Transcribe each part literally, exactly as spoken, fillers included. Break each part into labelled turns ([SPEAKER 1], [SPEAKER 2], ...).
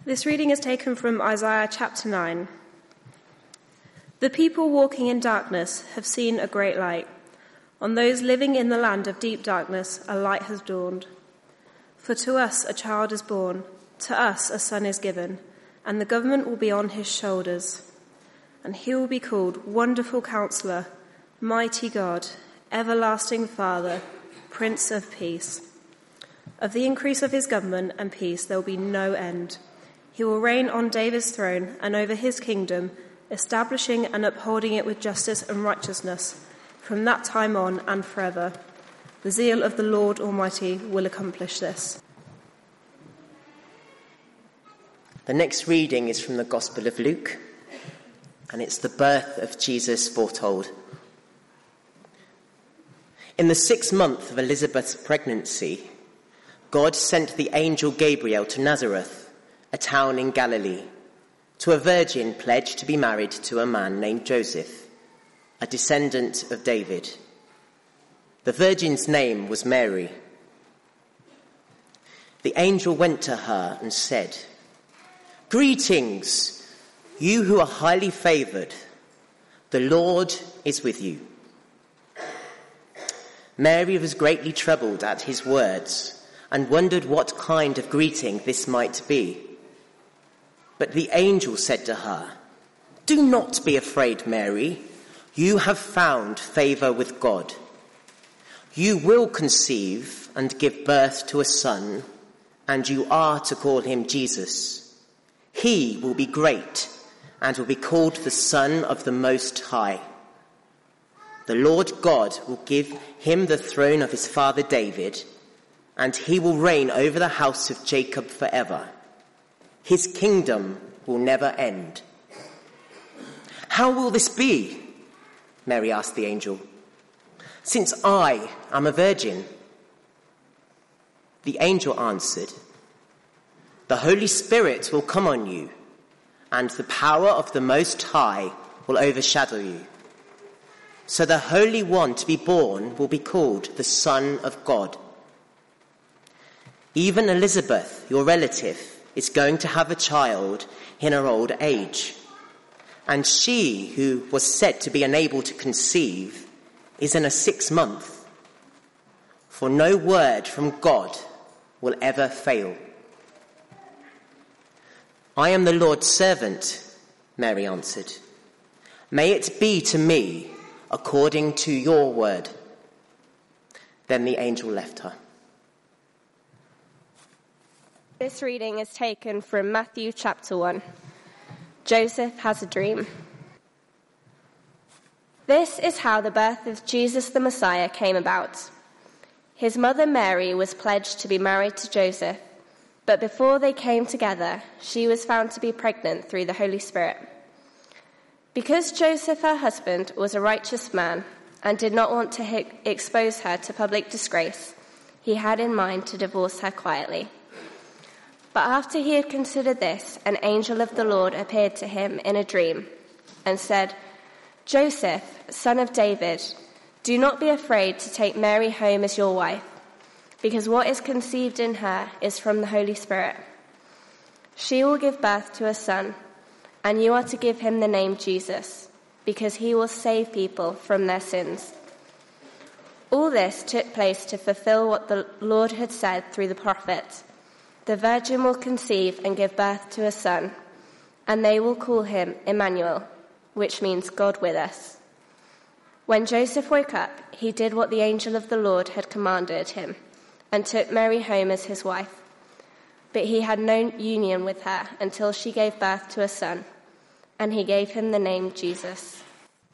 [SPEAKER 1] This reading is taken from Isaiah chapter nine. The people walking in darkness have seen a great light. On those living in the land of deep darkness, a light has dawned. For to us a child is born, to us a son is given, and the government will be on his shoulders. And he will be called Wonderful Counselor, Mighty God, Everlasting Father, Prince of Peace. Of the increase of his government and peace there will be no end. He will reign on David's throne and over his kingdom, establishing and upholding it with justice and righteousness from that time on and forever. The zeal of the Lord Almighty will accomplish this.
[SPEAKER 2] The next reading is from the Gospel of Luke, and it's the birth of Jesus foretold. In the sixth month of Elizabeth's pregnancy, God sent the angel Gabriel to Nazareth, a town in Galilee, to a virgin pledged to be married to a man named Joseph, a descendant of David. The virgin's name was Mary. The angel went to her and said, "Greetings, you who are highly favoured. The Lord is with you." Mary was greatly troubled at his words and wondered what kind of greeting this might be. But the angel said to her, "Do not be afraid, Mary. You have found favour with God. You will conceive and give birth to a son, and you are to call him Jesus. He will be great and will be called the Son of the Most High. The Lord God will give him the throne of his father David, and he will reign over the house of Jacob forever. His kingdom will never end." "How will this be?" Mary asked the angel, "since I am a virgin?" The angel answered, "The Holy Spirit will come on you, and the power of the Most High will overshadow you. So the Holy One to be born will be called the Son of God. Even Elizabeth, your relative, is going to have a child in her old age, and she who was said to be unable to conceive is in her sixth month. For no word from God will ever fail." "I am the Lord's servant," Mary answered. "May it be to me according to your word." Then the angel left her.
[SPEAKER 1] This reading is taken from Matthew chapter one. Joseph has a dream. This is how the birth of Jesus the Messiah came about. His mother Mary was pledged to be married to Joseph, but before they came together, she was found to be pregnant through the Holy Spirit. Because Joseph, her husband, was a righteous man and did not want to hi- expose her to public disgrace, he had in mind to divorce her quietly. But after he had considered this, an angel of the Lord appeared to him in a dream and said, "Joseph, son of David, do not be afraid to take Mary home as your wife, because what is conceived in her is from the Holy Spirit. She will give birth to a son, and you are to give him the name Jesus, because he will save people from their sins." All this took place to fulfill what the Lord had said through the prophet. "The virgin will conceive and give birth to a son, and they will call him Emmanuel," which means God with us. When Joseph woke up, he did what the angel of the Lord had commanded him and took Mary home as his wife. But he had no union with her until she gave birth to a son, and he gave him the name Jesus.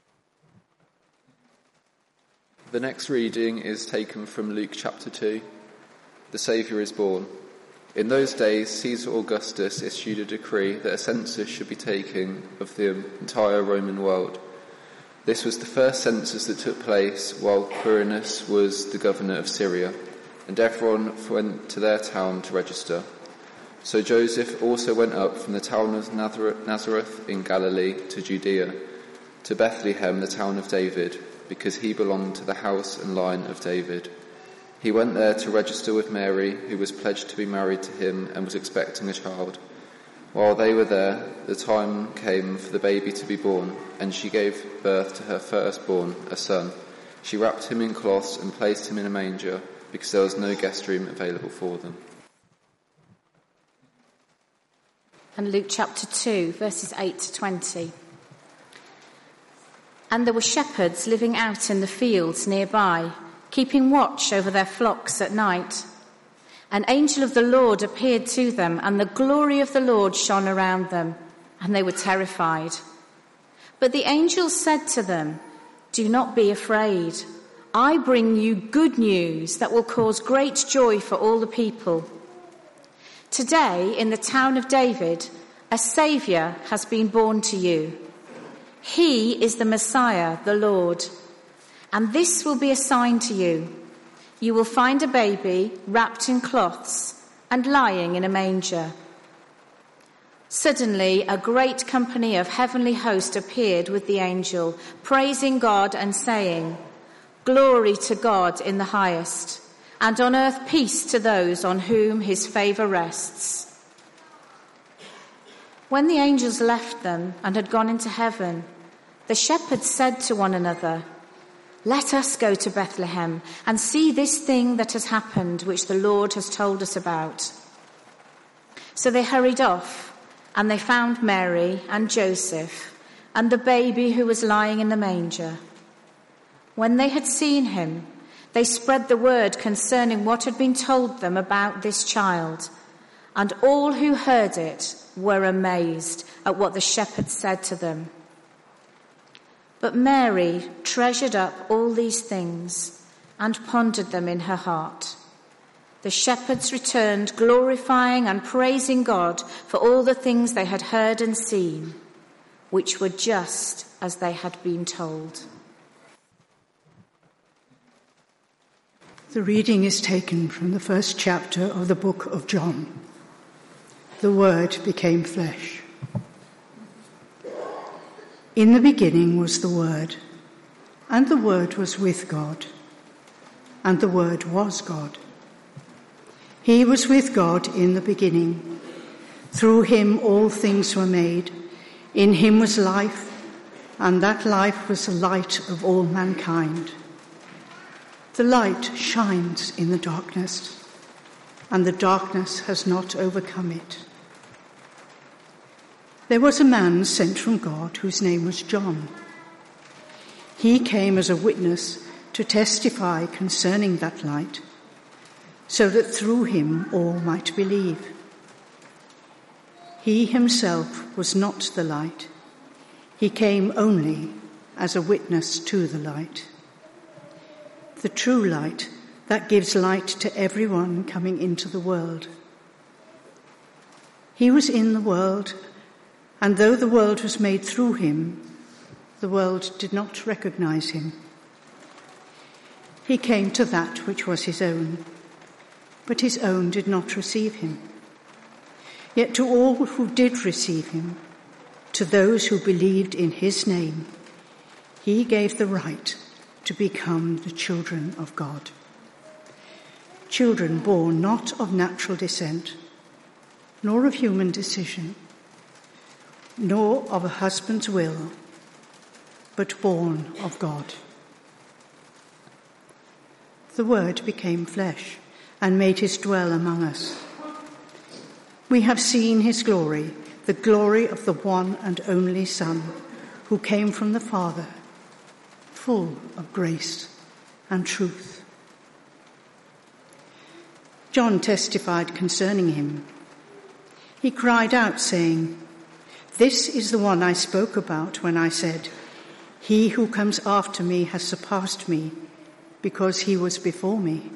[SPEAKER 3] The next reading is taken from Luke chapter two. The Saviour is born. In those days, Caesar Augustus issued a decree that a census should be taken of the entire Roman world. This was the first census that took place while Quirinius was the governor of Syria, and everyone went to their town to register. So Joseph also went up from the town of Nazareth in Galilee to Judea, to Bethlehem, the town of David, because he belonged to the house and line of David. He went there to register with Mary, who was pledged to be married to him and was expecting a child. While they were there, the time came for the baby to be born, and she gave birth to her firstborn, a son. She wrapped him in cloths and placed him in a manger, because there was no guest room available for them.
[SPEAKER 4] And Luke chapter two, verses eight to twenty. And there were shepherds living out in the fields nearby, keeping watch over their flocks at night. An angel of the Lord appeared to them, and the glory of the Lord shone around them, and they were terrified. But the angel said to them, "Do not be afraid. I bring you good news that will cause great joy for all the people. Today, in the town of David, a Saviour has been born to you. He is the Messiah, the Lord. And this will be a sign to you. You will find a baby wrapped in cloths and lying in a manger." Suddenly, a great company of heavenly hosts appeared with the angel, praising God and saying, "Glory to God in the highest, and on earth peace to those on whom his favour rests." When the angels left them and had gone into heaven, the shepherds said to one another, "Let us go to Bethlehem and see this thing that has happened, which the Lord has told us about." So they hurried off, and they found Mary and Joseph and the baby who was lying in the manger. When they had seen him, they spread the word concerning what had been told them about this child, and all who heard it were amazed at what the shepherds said to them. But Mary treasured up all these things and pondered them in her heart. The shepherds returned, glorifying and praising God for all the things they had heard and seen, which were just as they had been told.
[SPEAKER 5] The reading is taken from the first chapter of the book of John. The Word became flesh. In the beginning was the Word, and the Word was with God, and the Word was God. He was with God in the beginning. Through him all things were made. In him was life, and that life was the light of all mankind. The light shines in the darkness, and the darkness has not overcome it. There was a man sent from God whose name was John. He came as a witness to testify concerning that light, so that through him all might believe. He himself was not the light. He came only as a witness to the light. The true light that gives light to everyone coming into the world. He was in the world, and though the world was made through him, the world did not recognize him. He came to that which was his own, but his own did not receive him. Yet to all who did receive him, to those who believed in his name, he gave the right to become the children of God. Children born not of natural descent, nor of human decision, nor of a husband's will, but born of God. The Word became flesh and made his dwell among us. We have seen his glory, the glory of the one and only Son, who came from the Father, full of grace and truth. John testified concerning him. He cried out, saying, "This is the one I spoke about when I said, 'He who comes after me has surpassed me, because he was before me.'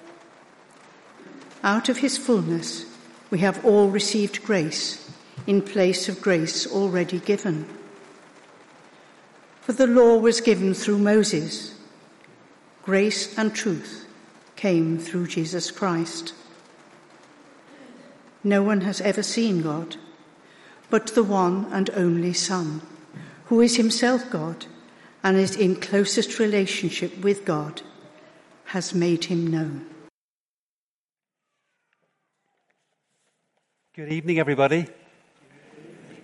[SPEAKER 5] Out of his fullness we have all received grace in place of grace already given. For the law was given through Moses. Grace and truth came through Jesus Christ. No one has ever seen God, but the one and only Son, who is himself God and is in closest relationship with God, has made him known."
[SPEAKER 6] Good evening, everybody.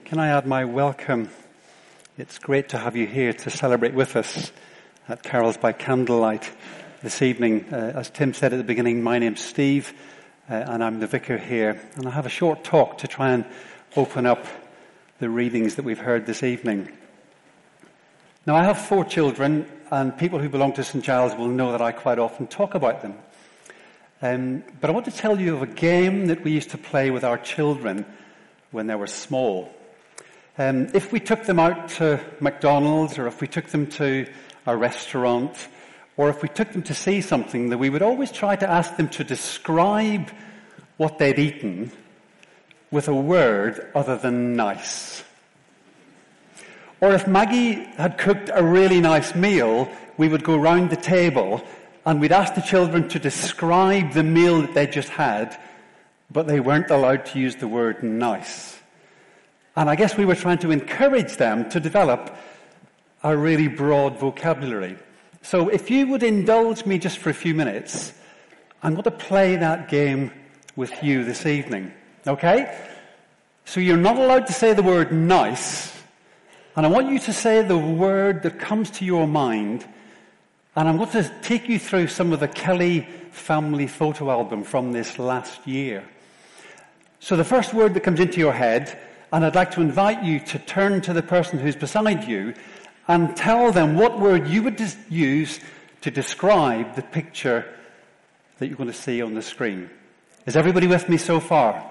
[SPEAKER 6] Can I add my welcome? It's great to have you here to celebrate with us at Carols by Candlelight this evening. Uh, as Tim said at the beginning, my name's Steve, uh, and I'm the vicar here. And I have a short talk to try and open up the readings that we've heard this evening. Now, I have four children, and people who belong to Saint Giles will know that I quite often talk about them. Um, but I want to tell you of a game that we used to play with our children when they were small. Um, if we took them out to McDonald's, or if we took them to a restaurant, or if we took them to see something, that we would always try to ask them to describe what they'd eaten with a word other than nice. Or if Maggie had cooked a really nice meal, we would go round the table and we'd ask the children to describe the meal that they just had, but they weren't allowed to use the word nice. And I guess we were trying to encourage them to develop a really broad vocabulary. So if you would indulge me just for a few minutes, I'm going to play that game with you this evening. Okay? So you're not allowed to say the word nice, and I want you to say the word that comes to your mind. And I'm going to take you through some of the Kelly family photo album from this last year. So the first word that comes into your head, and I'd like to invite you to turn to the person who's beside you and tell them what word you would dis- use to describe the picture that you're going to see on the screen. Is everybody with me so far?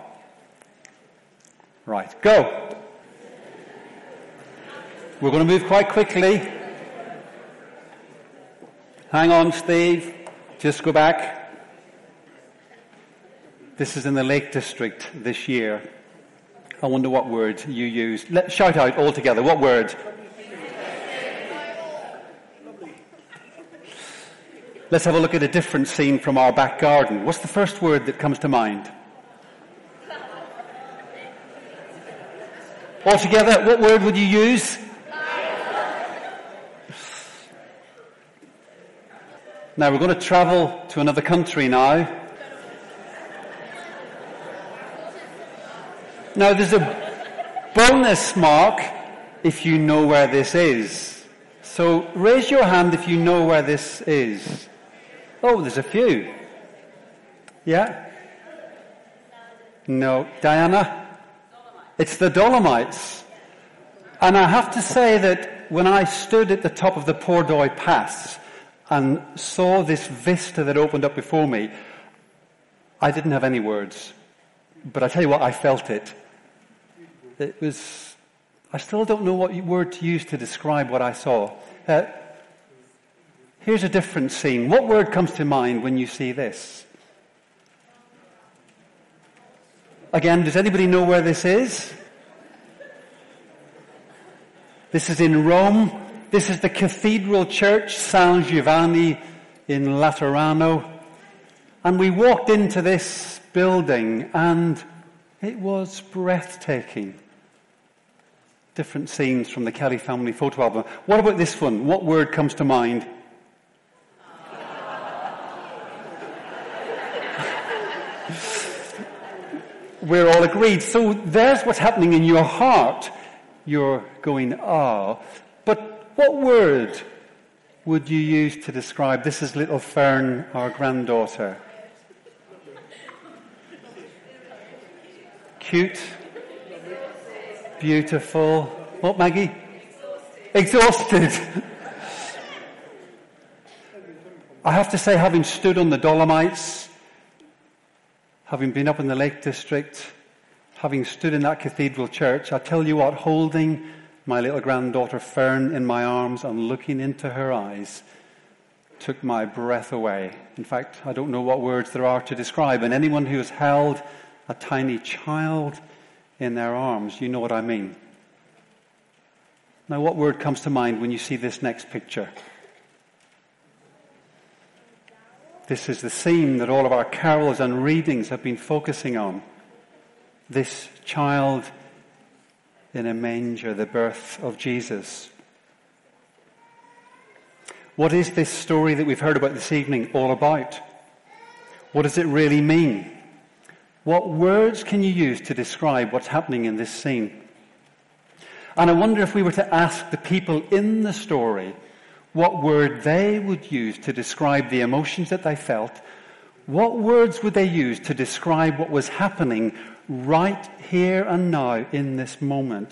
[SPEAKER 6] Right, go. We're going to move quite quickly. Hang on, Steve. Just go back. This is in the Lake District this year. I wonder what word you used. Let, shout out all together. What word? Let's have a look at a different scene from our back garden. What's the first word that comes to mind? All together, what word would you use? Now, we're going to travel to another country now. Now, there's a bonus mark if you know where this is. So, raise your hand if you know where this is. Oh, there's a few. Yeah? No. Diana? It's the Dolomites. And I have to say that when I stood at the top of the Pordoy Pass and saw this vista that opened up before me, I didn't have any words. But I tell you what, I felt it. It was, I still don't know what word to use to describe what I saw. Uh, here's a different scene. What word comes to mind when you see this? Again, does anybody know where this is? This is in Rome. This is the Cathedral Church, San Giovanni in Laterano. And we walked into this building and it was breathtaking. Different scenes from the Kelly family photo album. What about this one? What word comes to mind? We're all agreed. So there's what's happening in your heart. You're going, ah. But what word would you use to describe, this is little Fern, our granddaughter? Cute. Beautiful. What, Maggie? Exhausted. Exhausted. I have to say, having stood on the Dolomites, having been up in the Lake District, having stood in that cathedral church, I tell you what, holding my little granddaughter Fern in my arms and looking into her eyes took my breath away. In fact, I don't know what words there are to describe. And anyone who has held a tiny child in their arms, you know what I mean. Now, what word comes to mind when you see this next picture? This is the scene that all of our carols and readings have been focusing on. This child in a manger, the birth of Jesus. What is this story that we've heard about this evening all about? What does it really mean? What words can you use to describe what's happening in this scene? And I wonder if we were to ask the people in the story what word they would use to describe the emotions that they felt, what words would they use to describe what was happening right here and now in this moment?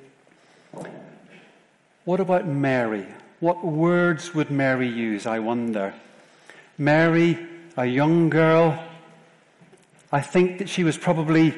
[SPEAKER 6] What about Mary? What words would Mary use, I wonder? Mary, a young girl, I think that she was probably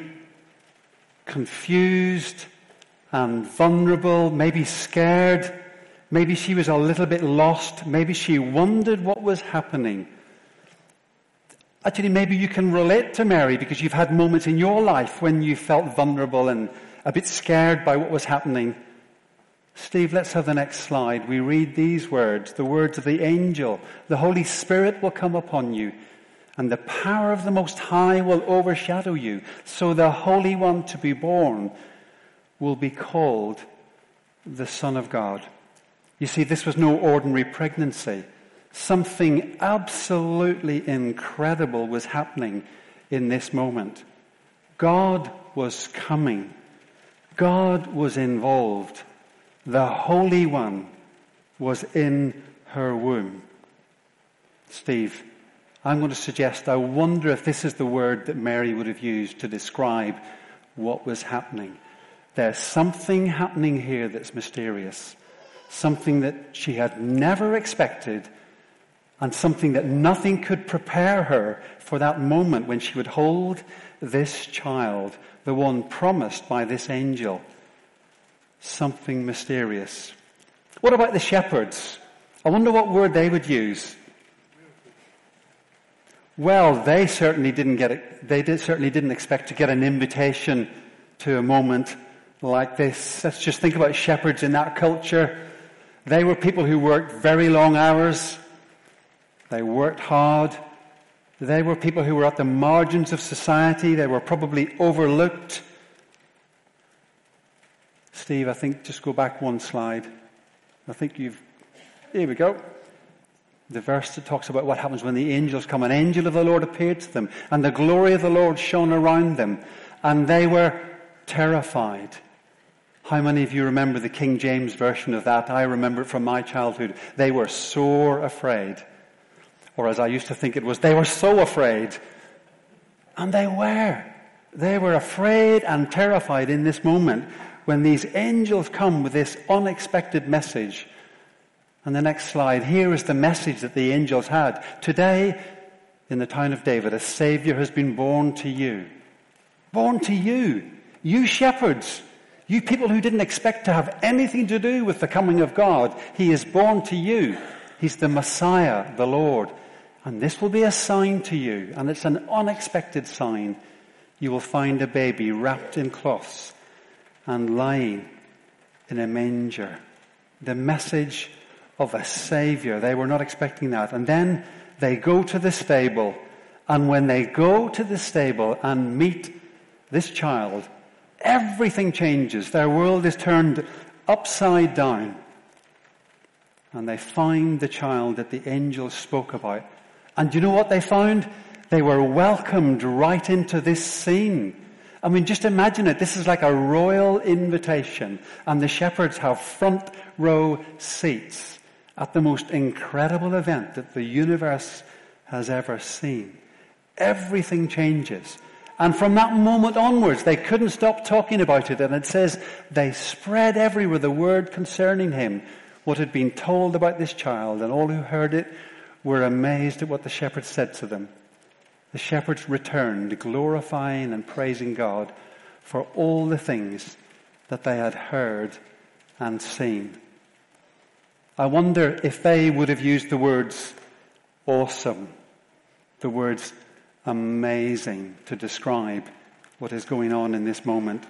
[SPEAKER 6] confused and vulnerable, maybe scared. Maybe she was a little bit lost. Maybe she wondered what was happening. Actually, maybe you can relate to Mary because you've had moments in your life when you felt vulnerable and a bit scared by what was happening. Steve, let's have the next slide. We read these words, the words of the angel. The Holy Spirit will come upon you, and the power of the Most High will overshadow you. So the Holy One to be born will be called the Son of God. You see, this was no ordinary pregnancy. Something absolutely incredible was happening in this moment. God was coming. God was involved. The Holy One was in her womb. Steve, I'm going to suggest, I wonder if this is the word that Mary would have used to describe what was happening. There's something happening here that's mysterious. Something that she had never expected, and something that nothing could prepare her for that moment when she would hold this child, the one promised by this angel. Something mysterious. What about the shepherds? I wonder what word they would use. Well, they certainly didn't get it. They did, certainly didn't expect to get an invitation to a moment like this. Let's just think about shepherds in that culture. They were people who worked very long hours. They worked hard. They were people who were at the margins of society. They were probably overlooked. Steve, I think just go back one slide. I think you've... Here we go. The verse that talks about what happens when the angels come. An angel of the Lord appeared to them, and the glory of the Lord shone around them, and they were terrified. How many of you remember the King James version of that? I remember it from my childhood. They were sore afraid. Or as I used to think it was, they were so afraid. And they were. They were afraid and terrified in this moment when these angels come with this unexpected message. And the next slide, here is the message that the angels had. Today, in the town of David, a Savior has been born to you. Born to you. You shepherds. You people who didn't expect to have anything to do with the coming of God. He is born to you. He's the Messiah, the Lord. And this will be a sign to you. And it's an unexpected sign. You will find a baby wrapped in cloths and lying in a manger. The message of a Savior. They were not expecting that. And then they go to the stable. And when they go to the stable and meet this child, everything changes. Their world is turned upside down. And they find the child that the angels spoke about. And do you know what they found? They were welcomed right into this scene. I mean, just imagine it. This is like a royal invitation. And the shepherds have front row seats at the most incredible event that the universe has ever seen. Everything changes. And from that moment onwards, they couldn't stop talking about it. And it says they spread everywhere the word concerning him, what had been told about this child. And all who heard it were amazed at what the shepherds said to them. The shepherds returned, glorifying and praising God for all the things that they had heard and seen. I wonder if they would have used the words awesome, the words amazing to describe what is going on in this moment.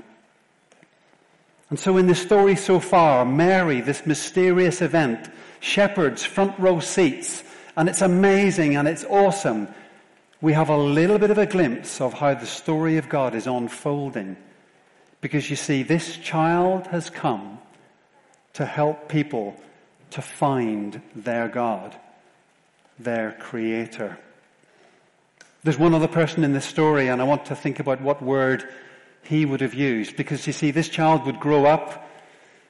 [SPEAKER 6] And so in the story so far, Mary, this mysterious event, shepherds, front row seats, and it's amazing and it's awesome. We have a little bit of a glimpse of how the story of God is unfolding. Because you see, this child has come to help people to find their God, their Creator. There's one other person in this story, and I want to think about what word he would have used. Because you see, this child would grow up,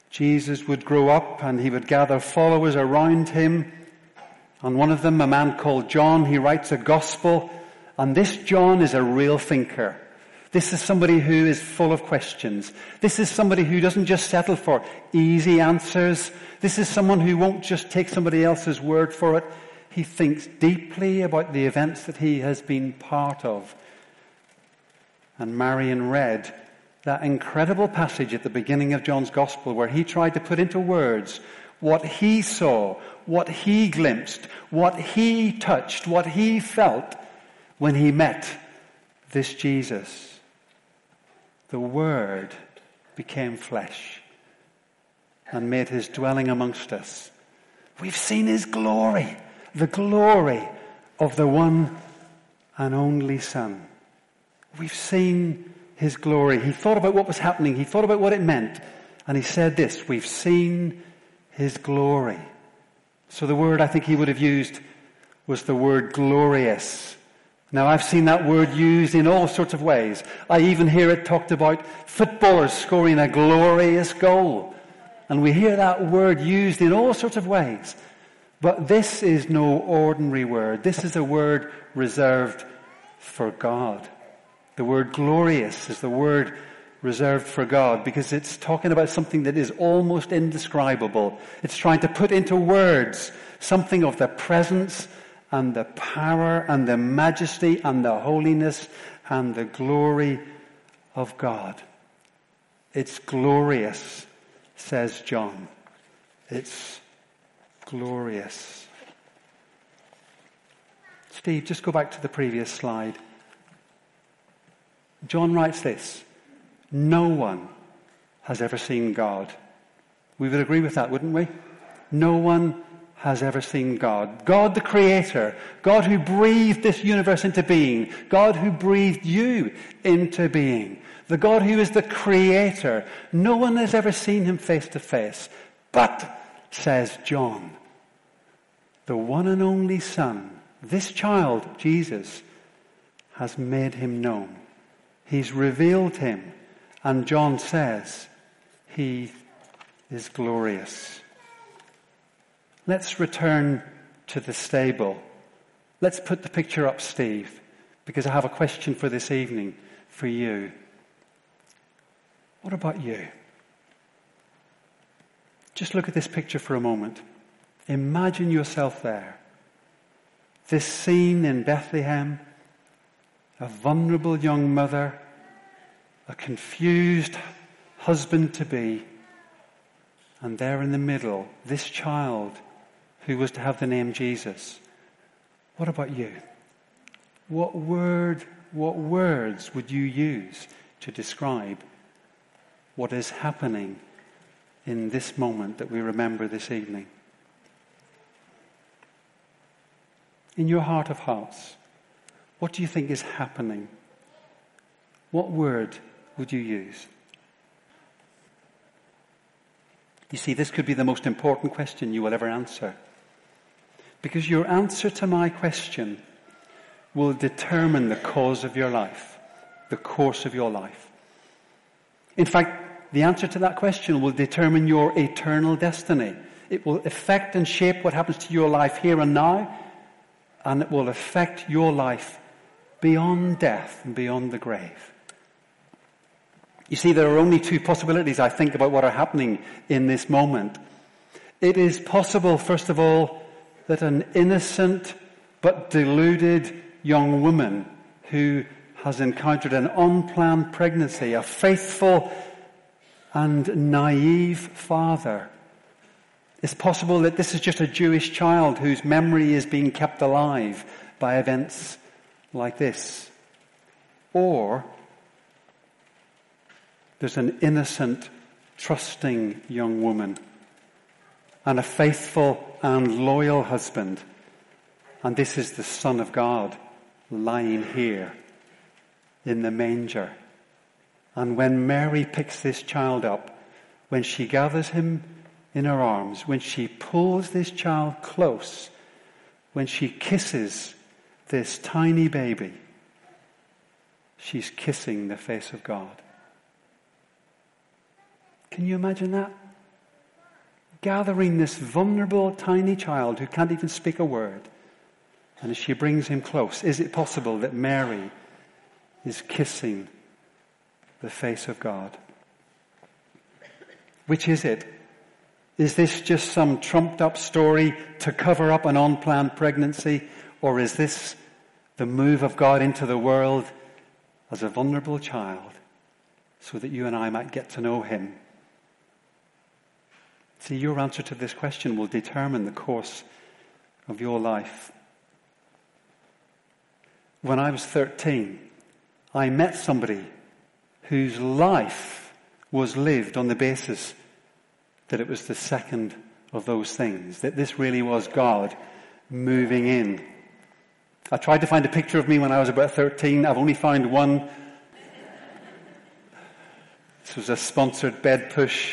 [SPEAKER 6] Jesus would grow up and he would gather followers around him. And one of them, a man called John, he writes a gospel. And this John is a real thinker. This is somebody who is full of questions. This is somebody who doesn't just settle for easy answers. This is someone who won't just take somebody else's word for it. He thinks deeply about the events that he has been part of. And Marion read that incredible passage at the beginning of John's Gospel where he tried to put into words what he saw, what he glimpsed, what he touched, what he felt when he met this Jesus. The Word became flesh and made his dwelling amongst us. We've seen his glory, the glory of the one and only Son. We've seen his glory. He thought about what was happening. He thought about what it meant. And he said this, we've seen his glory. So the word I think he would have used was the word glorious. Now I've seen that word used in all sorts of ways. I even hear it talked about footballers scoring a glorious goal. And we hear that word used in all sorts of ways. But this is no ordinary word. This is a word reserved for God. The word glorious is the word reserved for God because it's talking about something that is almost indescribable. It's trying to put into words something of the presence and the power and the majesty and the holiness and the glory of God. It's glorious, says John. It's glorious. Steve, just go back to the previous slide. John writes this, no one has ever seen God. We would agree with that, wouldn't we? No one has ever seen God. God the Creator, God who breathed this universe into being, God who breathed you into being, the God who is the Creator. No one has ever seen him face to face. But, says John, the one and only Son, this child, Jesus, has made him known. He's revealed him. And John says, he is glorious. Let's return to the stable. Let's put the picture up, Steve, because I have a question for this evening for you. What about you? Just look at this picture for a moment. Imagine yourself there. This scene in Bethlehem, a vulnerable young mother, a confused husband-to-be, and there in the middle, this child who was to have the name Jesus. What about you? What word, what words would you use to describe what is happening in this moment that we remember this evening? In your heart of hearts, what do you think is happening? What word would you use? You see, this could be the most important question you will ever answer. Because your answer to my question will determine the cause of your life, the course of your life. In fact, the answer to that question will determine your eternal destiny. It will affect and shape what happens to your life here and now, and it will affect your life beyond death and beyond the grave. You see, there are only two possibilities, I think, about what are happening in this moment. It is possible, first of all, that an innocent but deluded young woman who has encountered an unplanned pregnancy, a faithful and naive father. It's possible that this is just a Jewish child whose memory is being kept alive by events like this. Or there's an innocent, trusting young woman and a faithful and loyal husband. And this is the Son of God lying here in the manger. And when Mary picks this child up, when she gathers him in her arms, when she pulls this child close, when she kisses this tiny baby, she's kissing the face of God. Can you imagine that? gathering this vulnerable, tiny child who can't even speak a word. And as she brings him close, is it possible that Mary is kissing the face of God? Which is it? Is this just some trumped up story to cover up an unplanned pregnancy? Or is this the move of God into the world as a vulnerable child so that you and I might get to know him? See, your answer to this question will determine the course of your life. When I was thirteen, I met somebody whose life was lived on the basis that it was the second of those things, that this really was God moving in. I tried to find a picture of me when I was about thirteen. I've only found one. This was a sponsored bed push.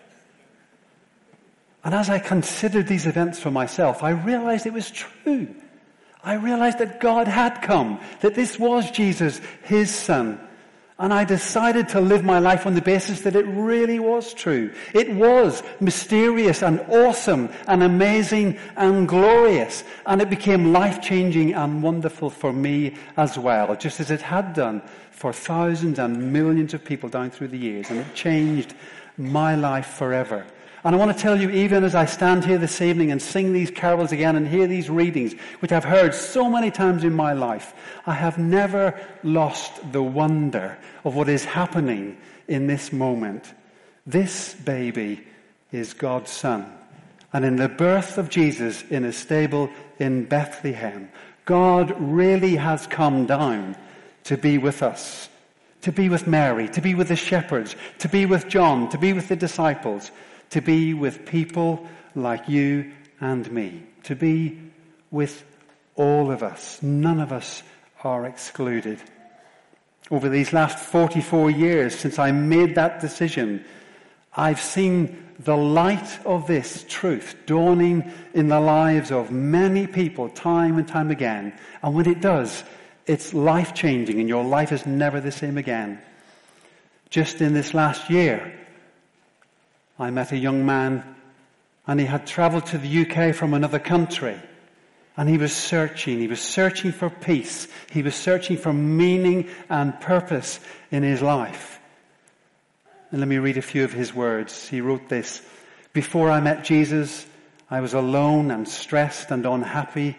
[SPEAKER 6] And as I considered these events for myself, I realized it was true. I realized that God had come, that this was Jesus, his son. And I decided to live my life on the basis that it really was true. It was mysterious and awesome and amazing and glorious. And it became life-changing and wonderful for me as well, just as it had done for thousands and millions of people down through the years. And it changed my life forever. And I want to tell you, even as I stand here this evening and sing these carols again and hear these readings, which I've heard so many times in my life, I have never lost the wonder of what is happening in this moment. This baby is God's son. And in the birth of Jesus in a stable in Bethlehem, God really has come down to be with us, to be with Mary, to be with the shepherds, to be with John, to be with the disciples, to be with people like you and me, to be with all of us. None of us are excluded. Over these last forty-four years since I made that decision, I've seen the light of this truth dawning in the lives of many people time and time again. And when it does, it's life-changing and your life is never the same again. Just in this last year, I met a young man, and he had travelled to the U K from another country, and he was searching. He was searching for peace. He was searching for meaning and purpose in his life. And let me read a few of his words. He wrote this: "Before I met Jesus, I was alone and stressed and unhappy.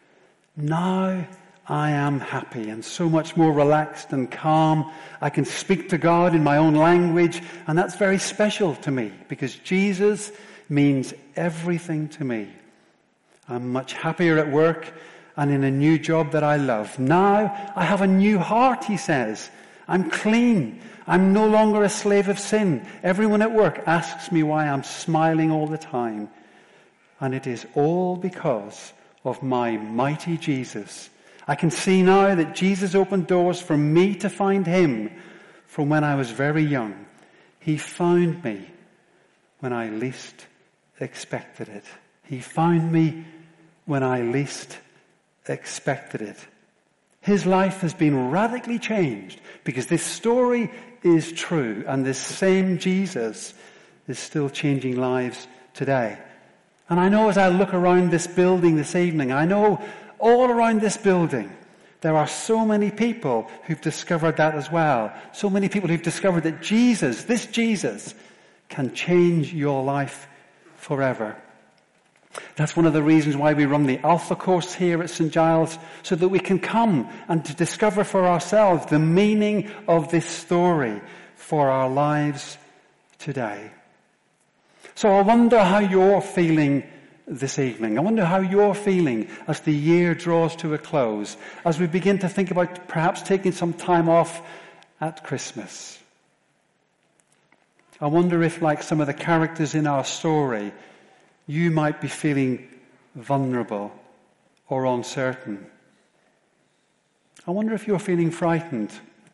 [SPEAKER 6] Now I am happy and so much more relaxed and calm. I can speak to God in my own language, and that's very special to me because Jesus means everything to me. I'm much happier at work and in a new job that I love. Now I have a new heart," he says. "I'm clean. I'm no longer a slave of sin. Everyone at work asks me why I'm smiling all the time. And it is all because of my mighty Jesus. I can see now that Jesus opened doors for me to find him from when I was very young. He found me when I least expected it. He found me when I least expected it." His life has been radically changed because this story is true, and this same Jesus is still changing lives today. And I know as I look around this building this evening, I know all around this building, there are so many people who've discovered that as well. So many people who've discovered that Jesus, this Jesus, can change your life forever. That's one of the reasons why we run the Alpha course here at Saint Giles, so that we can come and to discover for ourselves the meaning of this story for our lives today. So I wonder how you're feeling this evening. I wonder how you're feeling as the year draws to a close, as we begin to think about perhaps taking some time off at Christmas. I wonder if, like some of the characters in our story, you might be feeling vulnerable or uncertain. I wonder if you're feeling frightened.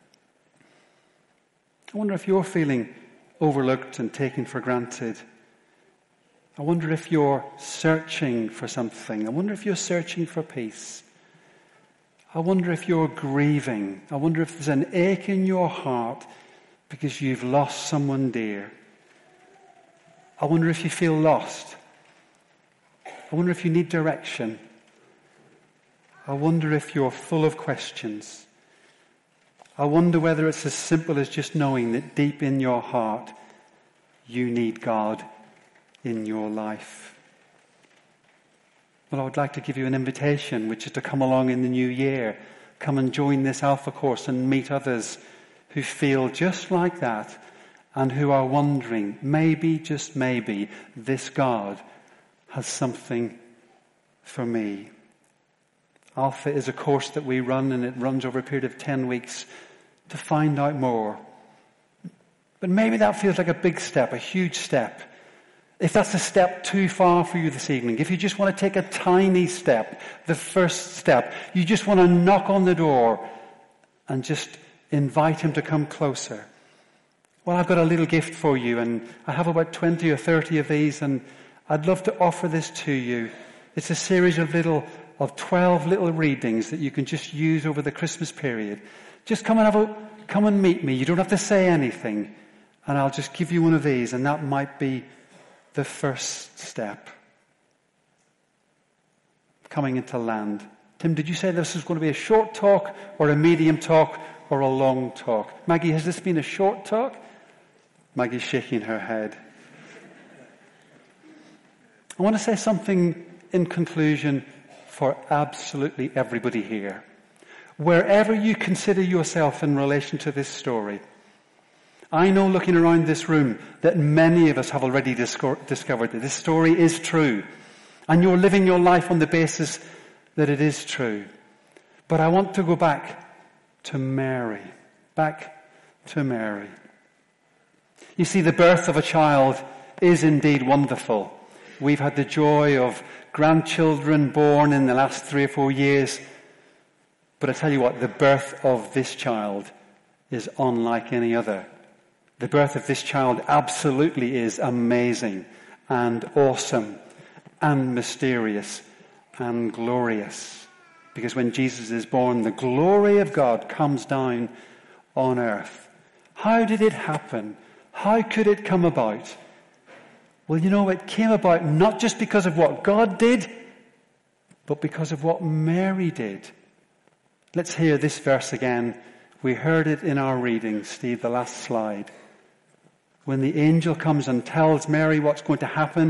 [SPEAKER 6] I wonder if you're feeling overlooked and taken for granted. I wonder if you're searching for something. I wonder if you're searching for peace. I wonder if you're grieving. I wonder if there's an ache in your heart because you've lost someone dear. I wonder if you feel lost. I wonder if you need direction. I wonder if you're full of questions. I wonder whether it's as simple as just knowing that deep in your heart you need God in your life. Well, I would like to give you an invitation, which is to come along in the new year. Come and join this Alpha course and meet others who feel just like that and who are wondering, maybe, just maybe, this God has something for me. Alpha is a course that we run, and it runs over a period of ten weeks to find out more. But maybe that feels like a big step, a huge step. If that's a step too far for you this evening, if you just want to take a tiny step, the first step, you just want to knock on the door and just invite him to come closer. Well, I've got a little gift for you, and I have about twenty or thirty of these, and I'd love to offer this to you. It's a series of little, of twelve little readings that you can just use over the Christmas period. Just come and have a, come and meet me. You don't have to say anything, and I'll just give you one of these, and that might be the first step. Coming into land. Tim, did you say this was going to be a short talk or a medium talk or a long talk? Maggie, has this been a short talk? Maggie's shaking her head. I want to say something in conclusion for absolutely everybody here. Wherever you consider yourself in relation to this story, I know, looking around this room, that many of us have already disco- discovered that this story is true. And you're living your life on the basis that it is true. But I want to go back to Mary. Back to Mary. You see, the birth of a child is indeed wonderful. We've had the joy of grandchildren born in the last three or four years. But I tell you what, the birth of this child is unlike any other. The birth of this child absolutely is amazing and awesome and mysterious and glorious. Because when Jesus is born, the glory of God comes down on earth. How did it happen? How could it come about? Well, you know, it came about not just because of what God did, but because of what Mary did. Let's hear this verse again. We heard it in our reading, Steve, the last slide. When the angel comes and tells Mary what's going to happen,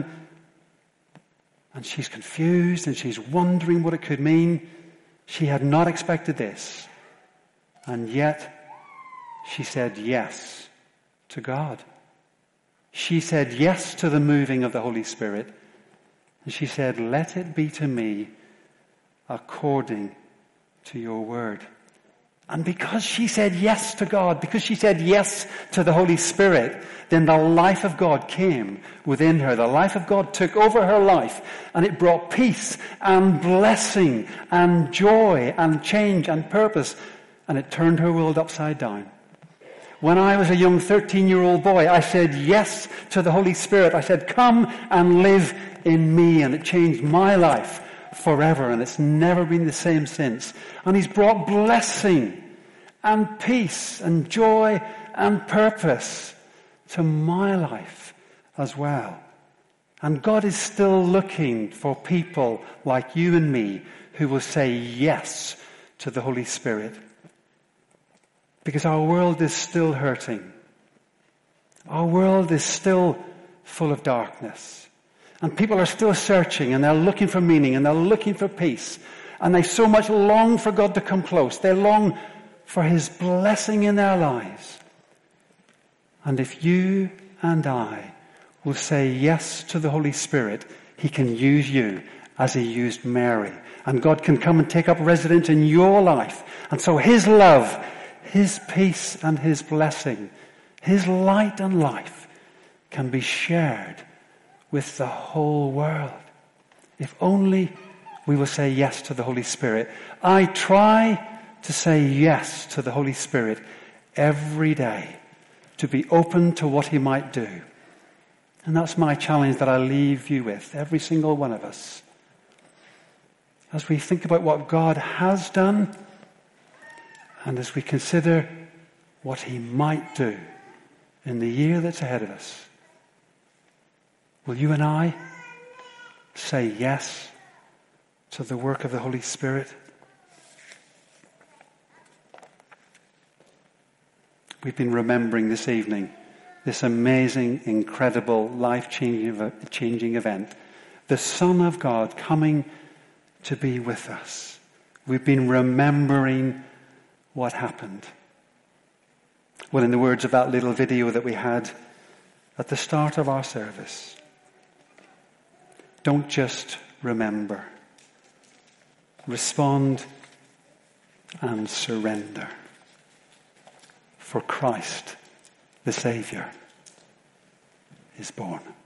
[SPEAKER 6] and she's confused and she's wondering what it could mean. She had not expected this. And yet, she said yes to God. She said yes to the moving of the Holy Spirit. And she said, let it be to me according to your word. And because she said yes to God, because she said yes to the Holy Spirit, then the life of God came within her. The life of God took over her life, and it brought peace and blessing and joy and change and purpose, and it turned her world upside down. When I was a young thirteen-year-old boy, I said yes to the Holy Spirit. I said, come and live in me, and it changed my life forever, and it's never been the same since. And he's brought blessing and peace and joy and purpose to my life as well. And God is still looking for people like you and me who will say yes to the Holy Spirit. Because our world is still hurting. Our world is still full of darkness. And people are still searching, and they're looking for meaning, and they're looking for peace. And they so much long for God to come close. They long for his blessing in their lives. And if you and I will say yes to the Holy Spirit, he can use you as he used Mary. And God can come and take up residence in your life. And so his love, his peace and his blessing, his light and life can be shared with the whole world. If only we will say yes to the Holy Spirit. I try to say yes to the Holy Spirit every day, to be open to what he might do. And that's my challenge that I leave you with, every single one of us. As we think about what God has done, and as we consider what he might do in the year that's ahead of us. Will you and I say yes to the work of the Holy Spirit? We've been remembering this evening this amazing, incredible, life-changing changing event. The Son of God coming to be with us. We've been remembering what happened. Well, in the words of that little video that we had at the start of our service, don't just remember. Respond and surrender. For Christ, the Saviour, is born.